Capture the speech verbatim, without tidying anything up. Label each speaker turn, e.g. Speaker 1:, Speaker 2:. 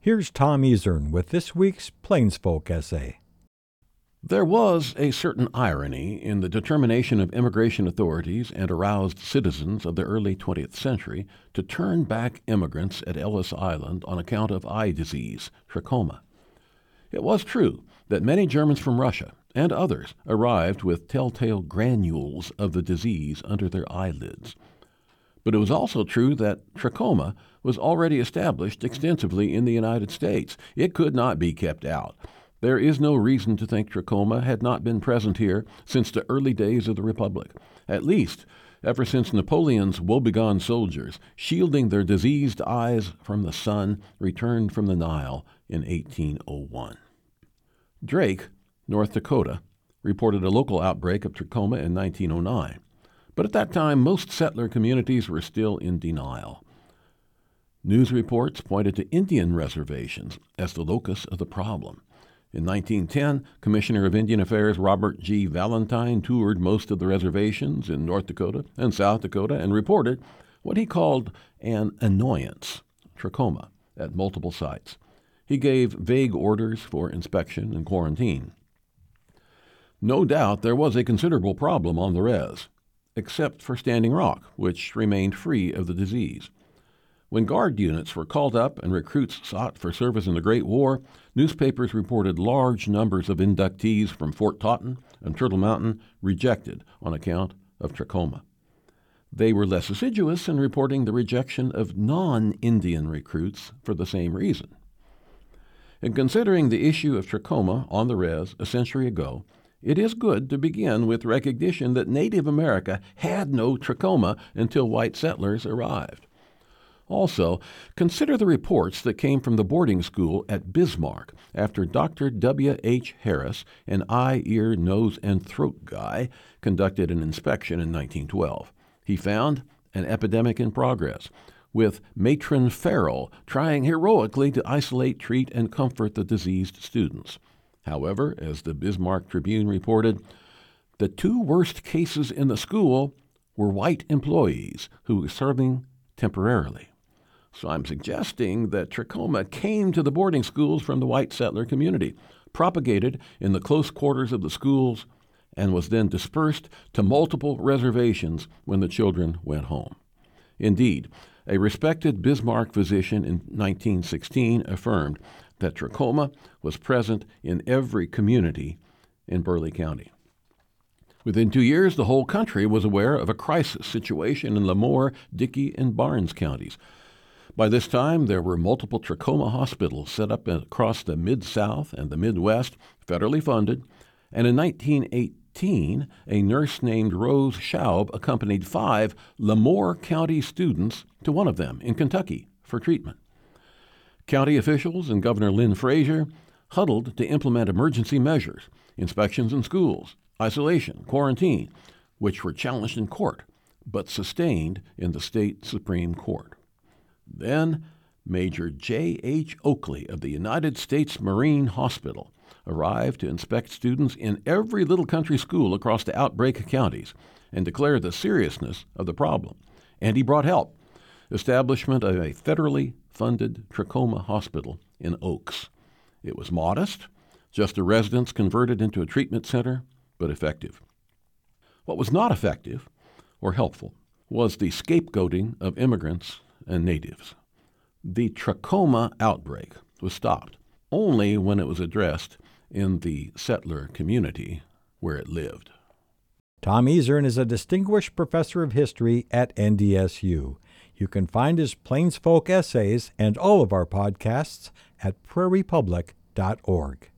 Speaker 1: Here's Tom Ezern with this week's Plains Folk essay.
Speaker 2: There was a certain irony in the determination of immigration authorities and aroused citizens of the early twentieth century to turn back immigrants at Ellis Island on account of eye disease, trachoma. It was true that many Germans from Russia and others arrived with telltale granules of the disease under their eyelids. But it was also true that trachoma was already established extensively in the United States. It could not be kept out. There is no reason to think trachoma had not been present here since the early days of the Republic, at least ever since Napoleon's woebegone soldiers, shielding their diseased eyes from the sun, returned from the Nile in eighteen oh one. Drake, North Dakota, reported a local outbreak of trachoma in nineteen oh nine, but at that time most settler communities were still in denial. News reports pointed to Indian reservations as the locus of the problem. In nineteen ten, Commissioner of Indian Affairs Robert G. Valentine toured most of the reservations in North Dakota and South Dakota and reported what he called an annoyance, trachoma, at multiple sites. He gave vague orders for inspection and quarantine. No doubt there was a considerable problem on the res, except for Standing Rock, which remained free of the disease. When Guard units were called up and recruits sought for service in the Great War, newspapers reported large numbers of inductees from Fort Totten and Turtle Mountain rejected on account of trachoma. They were less assiduous in reporting the rejection of non-Indian recruits for the same reason. In considering the issue of trachoma on the res a century ago, it is good to begin with recognition that Native America had no trachoma until white settlers arrived. Also, consider the reports that came from the boarding school at Bismarck after Doctor W H Harris, an eye, ear, nose, and throat guy, conducted an inspection in nineteen twelve. He found an epidemic in progress, with Matron Farrell trying heroically to isolate, treat, and comfort the diseased students. However, as the Bismarck Tribune reported, the two worst cases in the school were white employees who were serving temporarily. So I'm suggesting that trachoma came to the boarding schools from the white settler community, propagated in the close quarters of the schools, and was then dispersed to multiple reservations when the children went home. Indeed, a respected Bismarck physician in nineteen sixteen affirmed that trachoma was present in every community in Burleigh County. Within two years, the whole country was aware of a crisis situation in Lemoore, Dickey, and Barnes counties. By this time, there were multiple trachoma hospitals set up across the Mid-South and the Midwest, federally funded, and in nineteen eighteen, a nurse named Rose Schaub accompanied five Lemoore County students to one of them in Kentucky for treatment. County officials and Governor Lynn Frazier huddled to implement emergency measures, inspections in schools, isolation, quarantine, which were challenged in court, but sustained in the state Supreme Court. Then, Major J H Oakley of the United States Marine Hospital arrived to inspect students in every little country school across the outbreak counties and declare the seriousness of the problem. And he brought help, establishment of a federally funded trachoma hospital in Oaks. It was modest, just a residence converted into a treatment center, but effective. What was not effective or helpful was the scapegoating of immigrants and natives. The trachoma outbreak was stopped only when it was addressed in the settler community where it lived.
Speaker 1: Tom Ezern is a distinguished professor of history at N D S U. You can find his Plains Folk essays and all of our podcasts at prairie public dot org.